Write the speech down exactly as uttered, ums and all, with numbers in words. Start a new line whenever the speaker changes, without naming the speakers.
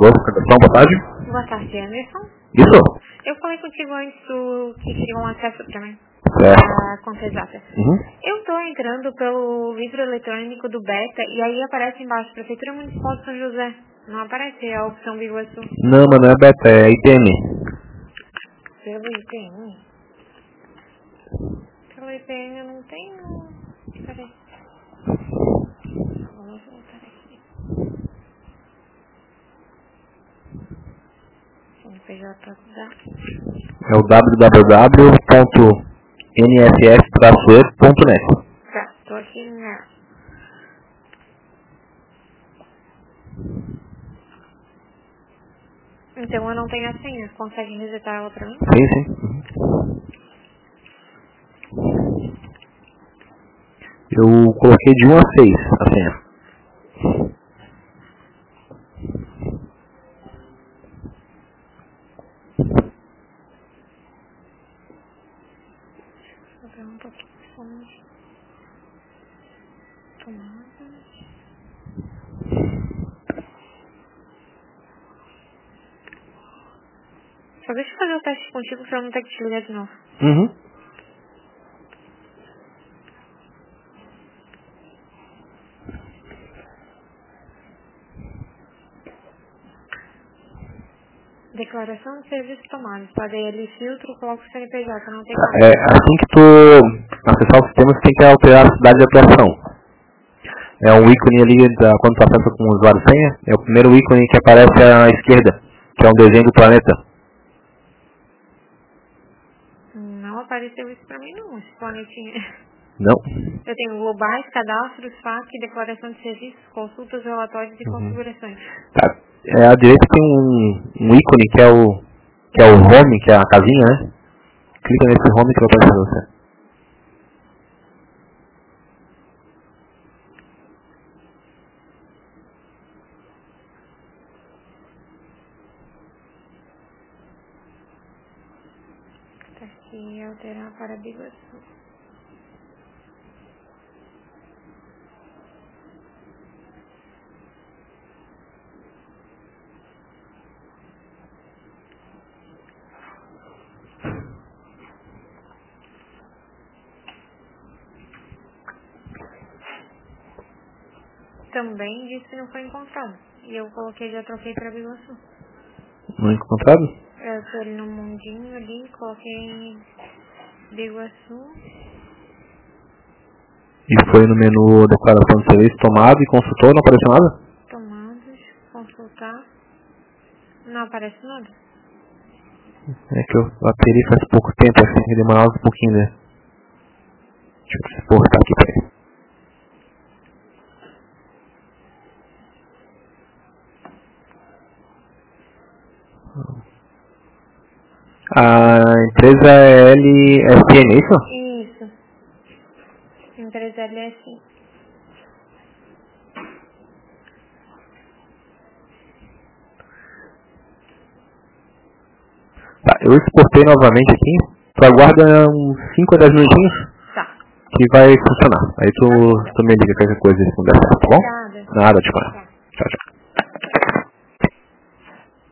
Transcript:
Alô, Fundação, boa tarde.
Boa tarde, Anderson.
Isso?
Eu falei contigo antes do que queria um acesso para mim.
Certo.
A conta exata.
Uhum.
Eu estou entrando pelo livro eletrônico do Beta e aí aparece embaixo, Prefeitura Municipal de São José. Não aparece a opção Biguaçu.
Não, mas não é beta, é I T M.
Pelo I P M? Pelo I P M eu não tenho... Peraí. Vamos voltar aqui. C N P J da...
É o w w w ponto n s s traço e ponto net.
Tá, tô aqui na... Então eu não tenho a senha. Consegue resetar ela pra mim?
Sim, sim. Uhum. Eu coloquei de um a seis a senha.
Vou pegar um pouquinho de fome. Tomada. Só deixa eu fazer o teste contigo pra eu não ter que te ligar de novo.
Uhum.
Declaração de serviços tomados. Padei ali filtro, coloco o C N P J, não tem
É,
nada.
assim que tu acessar o sistema, você tem que alterar a cidade de atuação. É um ícone ali, da, quando tu acessa com o usuário e senha, é o primeiro ícone que aparece à esquerda, que é um desenho do planeta.
Não apareceu isso pra mim não, esse planetinha.
Não?
Eu tenho globais, cadastros, F A Q, declaração de serviços, consultas, relatórios e
Uhum.
configurações.
Tá. É, à direita tem um, um ícone que é o que é o home, que é a casinha, né? Clica nesse home que vai aparecer pra você.
Tá aqui, alterar para Biguaçu. Também disse que não foi encontrado. E eu coloquei, já troquei para Biguaçu.
Não encontrado?
Eu tô ali no mundinho ali, coloquei Biguaçu.
E foi no menu declaração de serviço, tomado e consultor, não apareceu nada?
Tomados, consultar. Não aparece nada.
É que eu bateria faz pouco tempo, assim, que demorava um pouquinho, né? Deixa eu exportar aqui pra ele. A empresa é L S N, é isso?
Isso. Empresa L S.
Tá, eu exportei novamente aqui. Tu aguarda uns cinco a dez minutinhos
Tá.
que vai funcionar. Aí tu, tu me liga qualquer coisa se não der certo, tá bom?
Obrigada.
Nada, tipo.
Tá.
Tchau, tchau.